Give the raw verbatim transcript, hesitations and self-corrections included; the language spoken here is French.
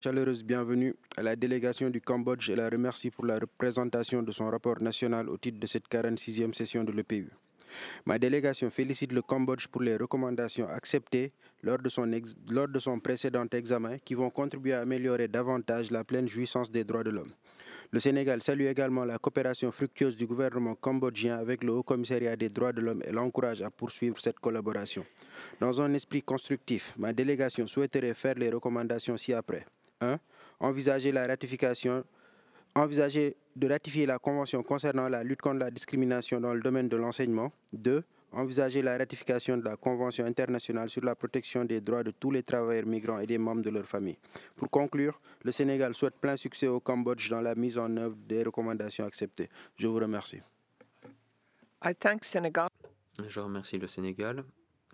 Chaleureuse bienvenue à la délégation du Cambodge et la remercie pour la présentation de son rapport national au titre de cette quarante-sixième session de l'E P U. Ma délégation félicite le Cambodge pour les recommandations acceptées lors de, son ex lors de son précédent examen qui vont contribuer à améliorer davantage la pleine jouissance des droits de l'homme. Le Sénégal salue également la coopération fructueuse du gouvernement cambodgien avec le Haut Commissariat des droits de l'homme et l'encourage à poursuivre cette collaboration. Dans un esprit constructif, ma délégation souhaiterait faire les recommandations ci-après. un. Envisager la ratification Envisager de ratifier la Convention concernant la lutte contre la discrimination dans le domaine de l'enseignement. deux. Envisager la ratification de la Convention internationale sur la protection des droits de tous les travailleurs migrants et des membres de leur famille. Pour conclure, le Sénégal souhaite plein succès au Cambodge dans la mise en œuvre des recommandations acceptées. Je vous remercie. I thank Senegal. Je remercie le Sénégal